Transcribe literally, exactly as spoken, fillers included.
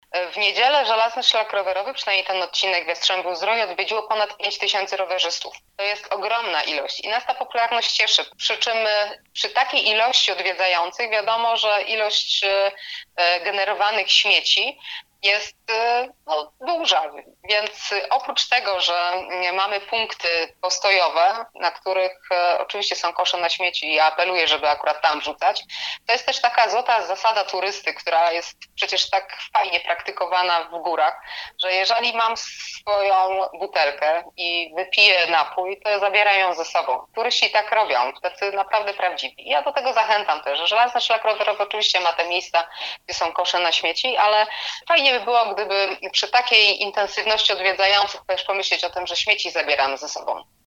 W niedzielę Żelazny Szlak Rowerowy, przynajmniej ten odcinek w Jastrzębiu-Zdrój, odwiedziło ponad pięć tysięcy rowerzystów. To jest ogromna ilość i nas ta popularność cieszy. Przy czym przy takiej ilości odwiedzających wiadomo, że ilość generowanych śmieci jest no, duża, więc oprócz tego, że mamy punkty postojowe, na których oczywiście są kosze na śmieci i ja apeluję, żeby akurat tam wrzucać, to jest też taka złota zasada turysty, która jest przecież tak fajnie praktykowana w górach, że jeżeli mam swoją butelkę i wypiję napój, to zabieram ją ze sobą. Turyści tak robią, tacy naprawdę prawdziwi. Ja do tego zachęcam też. Żelazny Szlak Rowerowy oczywiście ma te miejsca, gdzie są kosze na śmieci, ale fajnie by było, gdyby przy takiej intensywności odwiedzających też pomyśleć o tym, że śmieci zabieramy ze sobą.